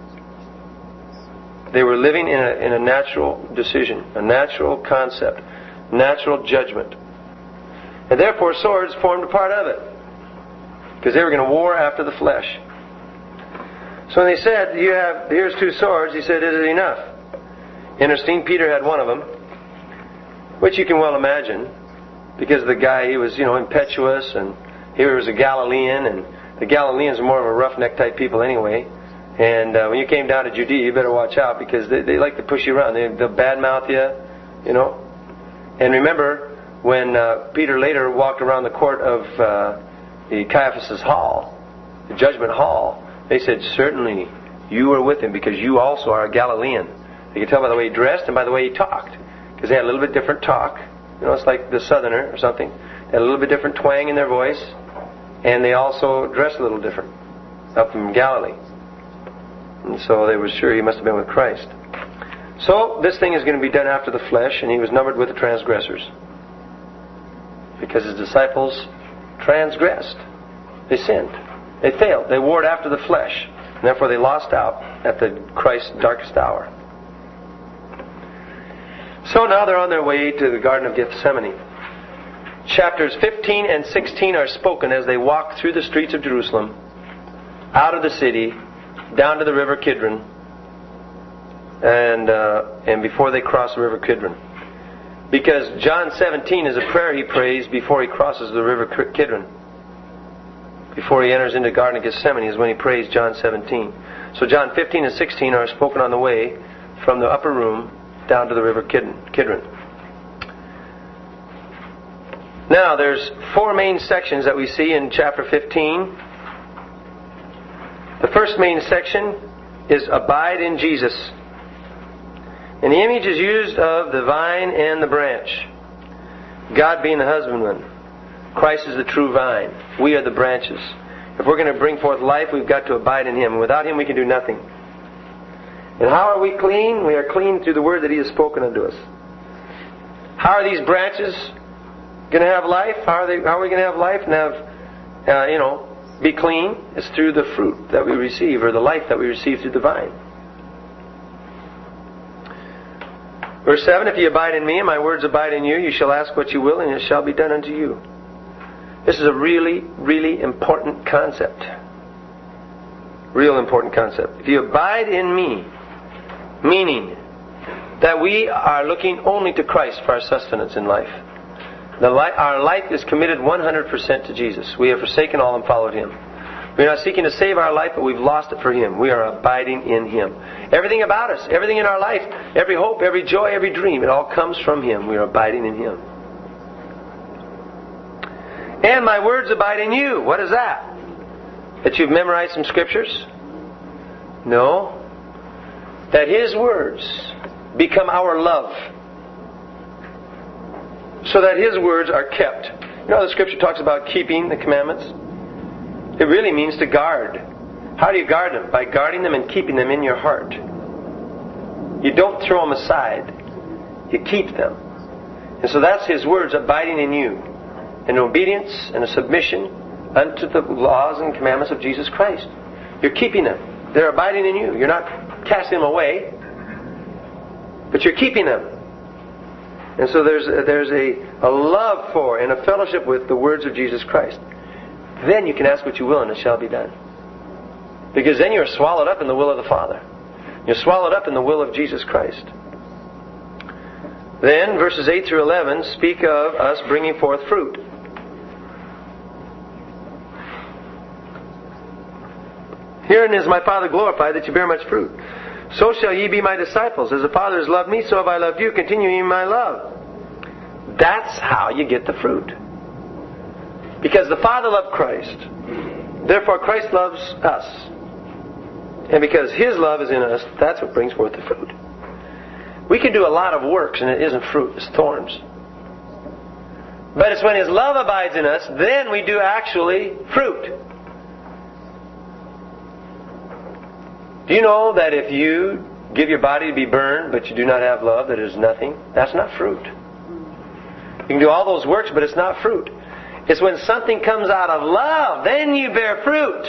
They were living in a, in a natural decision, a natural concept, natural judgment. And therefore swords formed a part of it. Because they were going to war after the flesh. So when they said, "You have here's two swords," he said, "Is it enough?" Interesting, Peter had one of them. Which you can well imagine. Because the guy, he was, you know, impetuous, and he was a Galilean, and the Galileans are more of a roughneck type people anyway. And uh, when you came down to Judea, you better watch out, because they, they like to push you around. They, they'll badmouth you, you know. And remember, when uh, Peter later walked around the court of uh, the Caiaphas' hall, the judgment hall, they said, "Certainly you were with him, because you also are a Galilean." They could tell by the way he dressed and by the way he talked. Because they had a little bit different talk. You know, it's like the southerner or something. They had a little bit different twang in their voice. And they also dressed a little different. Up from Galilee. And so they were sure he must have been with Christ. So, this thing is going to be done after the flesh, and he was numbered with the transgressors. Because his disciples transgressed. They sinned. They failed. They warred after the flesh. And therefore they lost out at the Christ's darkest hour. So now they're on their way to the Garden of Gethsemane. Chapters fifteen and sixteen are spoken as they walk through the streets of Jerusalem, out of the city, down to the river Kidron, and uh, and before they cross the river Kidron. Because John seventeen is a prayer he prays before he crosses the river Kidron. Before he enters into the Garden of Gethsemane is when he prays John seventeen. So John fifteen and sixteen are spoken on the way from the upper room down to the river Kidron. Now, there's four main sections that we see in chapter fifteen. The first main section is abide in Jesus. And the image is used of the vine and the branch. God being the husbandman. Christ is the true vine. We are the branches. If we're going to bring forth life, we've got to abide in Him. Without Him, we can do nothing. And how are we clean? We are clean through the word that He has spoken unto us. How are these branches going to have life? How are they? How are we going to have life and have, uh, you know, be clean? It's through the fruit that we receive, or the life that we receive through the vine. Verse seven, "If ye abide in me, and my words abide in you, you shall ask what you will, and it shall be done unto you." This is a really, really important concept. Real important concept. If you abide in me, meaning that we are looking only to Christ for our sustenance in life. The li- our life is committed one hundred percent to Jesus. We have forsaken all and followed Him. We're not seeking to save our life, but we've lost it for Him. We are abiding in Him. Everything about us, everything in our life, every hope, every joy, every dream, it all comes from Him. We are abiding in Him. "And my words abide in you." What is that? That you've memorized some scriptures? No. That His words become our love. So that His words are kept. You know, the scripture talks about keeping the commandments. It really means to guard. How do you guard them? By guarding them and keeping them in your heart. You don't throw them aside. You keep them. And so that's His words abiding in you. In obedience and a submission unto the laws and commandments of Jesus Christ. You're keeping them. They're abiding in you. You're not casting them away, but you're keeping them. And so there's there's a a love for, and a fellowship with the words of Jesus Christ. Then you can ask what you will and it shall be done. Because then you're swallowed up in the will of the Father. You're swallowed up in the will of Jesus Christ. Then, verses eight through eleven speak of us bringing forth fruit. Herein is my Father glorified, that you bear much fruit. So shall ye be my disciples. As the Father has loved me, so have I loved you. Continue in my love. That's how you get the fruit. Because the Father loved Christ. Therefore Christ loves us. And because His love is in us, that's what brings forth the fruit. We can do a lot of works and it isn't fruit, it's thorns. But it's when His love abides in us, then we do actually fruit. Do you know that if you give your body to be burned, but you do not have love, that it is nothing? That's not fruit. You can do all those works, but it's not fruit. It's when something comes out of love, then you bear fruit.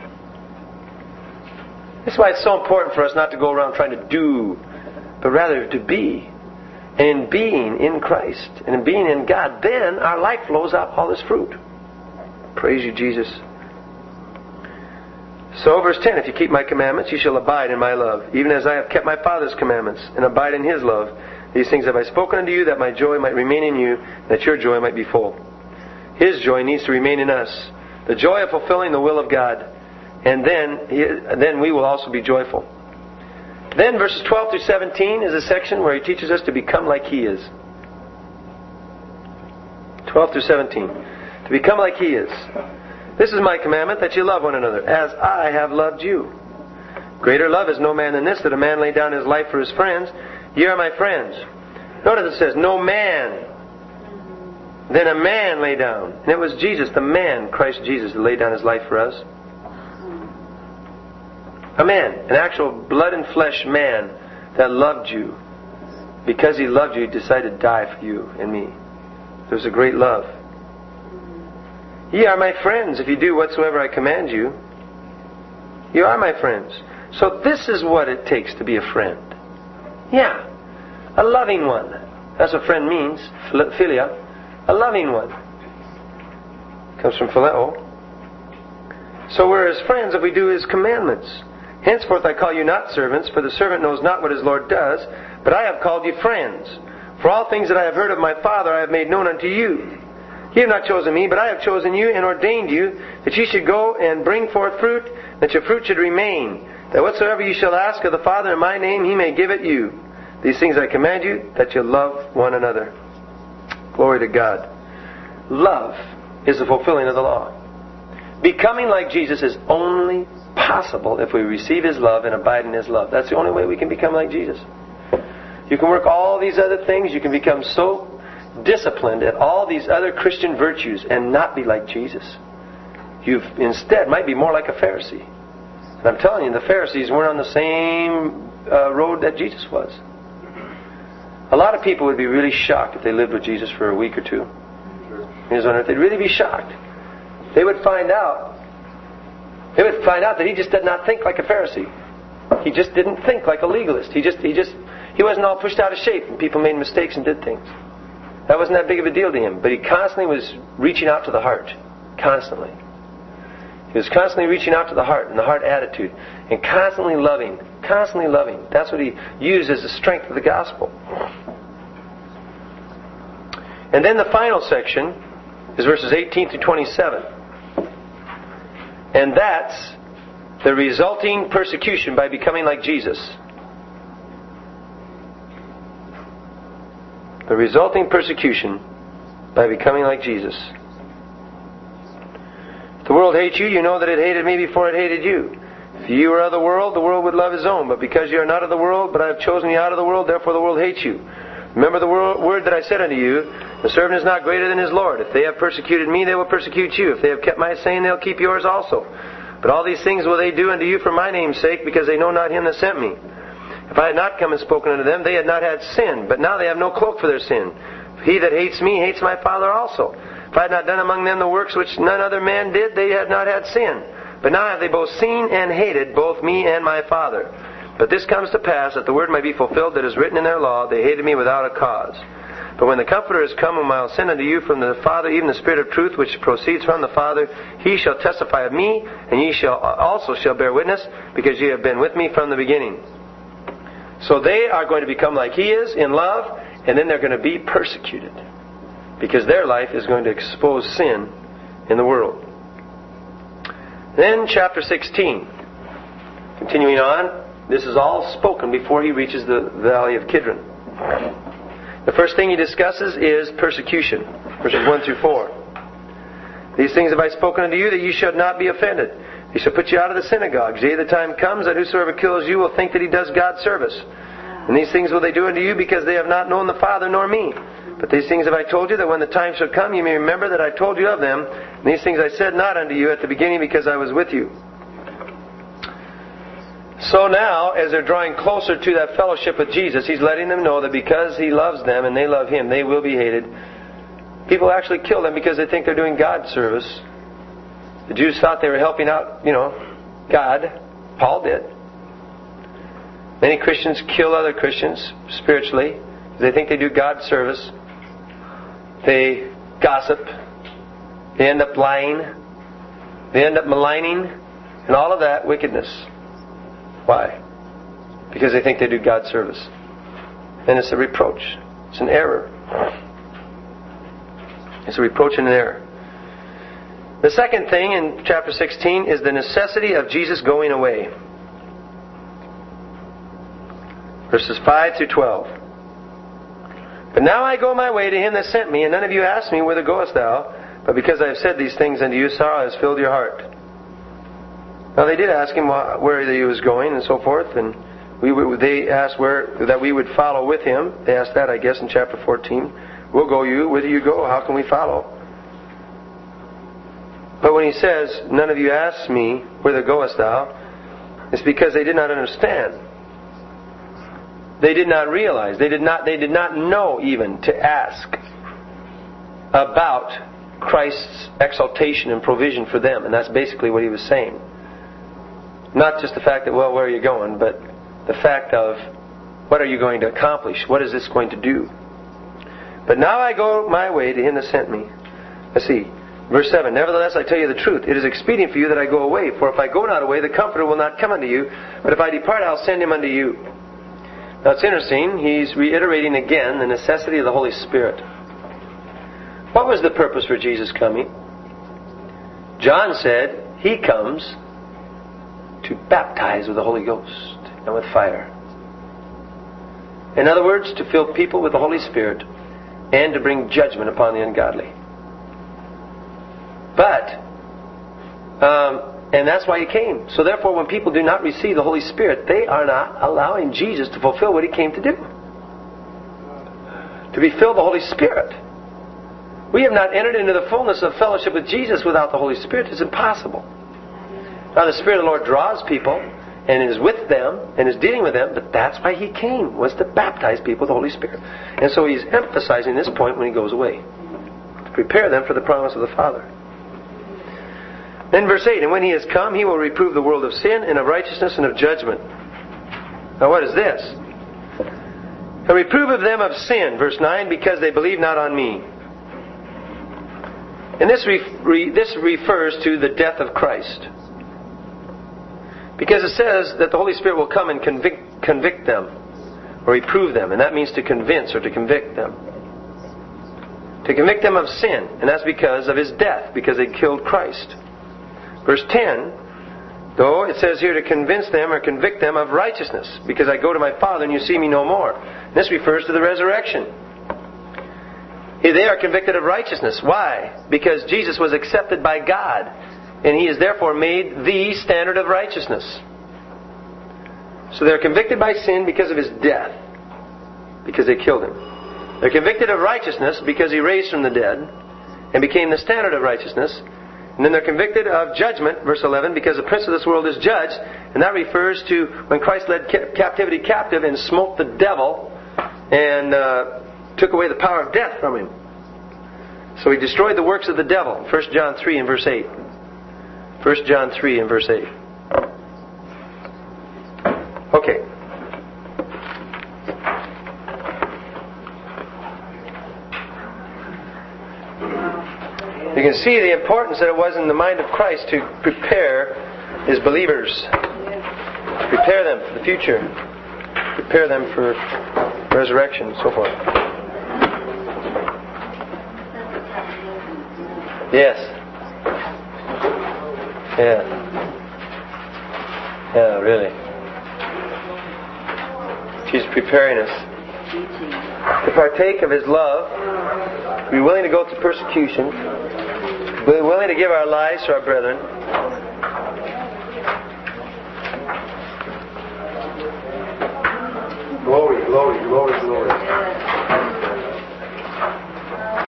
That's why it's so important for us not to go around trying to do, but rather to be. And in being in Christ, and in being in God, then our life flows out all this fruit. Praise you, Jesus. So, verse ten, if you keep my commandments, you shall abide in my love, even as I have kept my Father's commandments, and abide in His love. These things have I spoken unto you, that my joy might remain in you, that your joy might be full. His joy needs to remain in us. The joy of fulfilling the will of God. And then, then we will also be joyful. Then verses twelve through seventeen is a section where He teaches us to become like He is. twelve through seventeen. To become like He is. This is my commandment, that you love one another, as I have loved you. Greater love is no man than this, that a man lay down his life for his friends. Ye are my friends. Notice it says, no man. Then a man lay down. And it was Jesus, the man, Christ Jesus, that laid down His life for us. A man, an actual blood and flesh man that loved you. Because He loved you, He decided to die for you and me. There's a great love. Ye are my friends if you do whatsoever I command you. You are my friends. So this is what it takes to be a friend. Yeah, a loving one. That's what friend means, philia. A loving one. Comes from phileo. So we're His friends if we do His commandments. Henceforth I call you not servants, for the servant knows not what his Lord does, but I have called you friends. For all things that I have heard of my Father I have made known unto you. Ye have not chosen me, but I have chosen you and ordained you, that ye should go and bring forth fruit, that your fruit should remain, that whatsoever ye shall ask of the Father in my name, He may give it you. These things I command you, that you love one another. Glory to God. Love is the fulfilling of the law. Becoming like Jesus is only possible if we receive His love and abide in His love. That's the only way we can become like Jesus. You can work all these other things. You can become so disciplined at all these other Christian virtues and not be like Jesus. You instead might be more like a Pharisee. And I'm telling you, the Pharisees weren't on the same uh, road that Jesus was. A lot of people would be really shocked if they lived with Jesus for a week or two. He was on earth. They'd really be shocked. They would find out. They would find out that He just did not think like a Pharisee. He just didn't think like a legalist. He just, he just, he wasn't all pushed out of shape and people made mistakes and did things. That wasn't that big of a deal to him. But he constantly was reaching out to the heart. Constantly. He was constantly reaching out to the heart and the heart attitude. And constantly loving. Constantly loving. That's what he used as the strength of the gospel. And then the final section is verses eighteen through twenty-seven. And that's the resulting persecution by becoming like Jesus. The resulting persecution by becoming like Jesus. If the world hates you, you know that it hated me before it hated you. If you were of the world, the world would love his own. But because you are not of the world, but I have chosen you out of the world, therefore the world hates you. Remember the word that I said unto you, the servant is not greater than his Lord. If they have persecuted me, they will persecute you. If they have kept my saying, they'll keep yours also. But all these things will they do unto you for my name's sake, because they know not him that sent me. If I had not come and spoken unto them, they had not had sin. But now they have no cloak for their sin. He that hates me hates my Father also. If I had not done among them the works which none other man did, they had not had sin. But now have they both seen and hated both me and my Father. But this comes to pass, that the word might be fulfilled that is written in their law, they hated me without a cause. But when the Comforter is come, whom I will send unto you from the Father, even the Spirit of truth, which proceeds from the Father, He shall testify of me, and ye shall also shall bear witness, because ye have been with me from the beginning. So they are going to become like He is in love, and then they're going to be persecuted, because their life is going to expose sin in the world. Then chapter sixteen. Continuing on, this is all spoken before he reaches the valley of Kidron. The first thing he discusses is persecution. Verses one through four. These things have I spoken unto you, that ye should not be offended. He shall put you out of the synagogues. Yea, the time comes that whosoever kills you will think that he does God service. And these things will they do unto you, because they have not known the Father nor me. But these things have I told you, that when the time shall come, you may remember that I told you of them. And these things I said not unto you at the beginning, because I was with you. So now, as they're drawing closer to that fellowship with Jesus, He's letting them know that because He loves them and they love Him, they will be hated. People actually kill them because they think they're doing God's service. The Jews thought they were helping out, you know, God. Paul did. Many Christians kill other Christians spiritually. They think they do God's service. They gossip. They end up lying. They end up maligning. And all of that wickedness. Why? Because they think they do God's service. And it's a reproach. It's an error. It's a reproach and an error. The second thing in chapter sixteen is the necessity of Jesus going away. Verses five through twelve. But now I go my way to Him that sent me, and none of you ask me, whither goest thou? But because I have said these things unto you, sorrow has filled your heart. Now they did ask Him where He was going and so forth, and we they asked where that we would follow with Him. They asked that, I guess, in chapter fourteen. We'll go you, whither you go, how can we follow? But when He says, none of you ask me, whither goest thou? It's because they did not understand. They did not realize. They did not, they did not know even to ask about Christ's exaltation and provision for them. And that's basically what He was saying. Not just the fact that, well, where are you going? But the fact of, what are you going to accomplish? What is this going to do? But now I go my way to Him that sent me. Let's see. Verse seven. Nevertheless, I tell you the truth. It is expedient for you that I go away. For if I go not away, the Comforter will not come unto you. But if I depart, I'll send Him unto you. Now it's interesting. He's reiterating again the necessity of the Holy Spirit. What was the purpose for Jesus coming? John said, He comes to baptize with the Holy Ghost and with fire. In other words, to fill people with the Holy Spirit and to bring judgment upon the ungodly. But, um, and that's why He came. So therefore, when people do not receive the Holy Spirit, they are not allowing Jesus to fulfill what He came to do. To be filled with the Holy Spirit. We have not entered into the fullness of fellowship with Jesus without the Holy Spirit. It's impossible. Now the Spirit of the Lord draws people and is with them and is dealing with them, but that's why He came, was to baptize people with the Holy Spirit. And so He's emphasizing this point when He goes away. To prepare them for the promise of the Father. Then verse eight, and when He is come, He will reprove the world of sin and of righteousness and of judgment. Now what is this? A reprove of them of sin, verse nine, because they believe not on me. And this, re- re- this refers to the death of Christ. Because it says that the Holy Spirit will come and convict, convict them, or reprove them, and that means to convince or to convict them. To convict them of sin, and that's because of His death, because they killed Christ. Verse ten, though, it says here to convince them or convict them of righteousness, because I go to my Father and you see me no more. And this refers to the resurrection. They are convicted of righteousness. Why? Because Jesus was accepted by God, and He is therefore made the standard of righteousness. So they're convicted by sin because of His death, because they killed Him. They're convicted of righteousness because He raised from the dead and became the standard of righteousness. And then they're convicted of judgment, verse eleven, because the prince of this world is judged. And that refers to when Christ led captivity captive and smote the devil and uh, took away the power of death from him. So He destroyed the works of the devil. First John three and verse eight. First John three and verse eight. Okay. You can see the importance that it was in the mind of Christ to prepare His believers. Prepare them for the future. Prepare them for resurrection and so forth. Yes. Yeah. Yeah, really. She's preparing us to partake of His love, be willing to go through persecution, be willing to give our lives to our brethren. Glory, glory, glory, glory.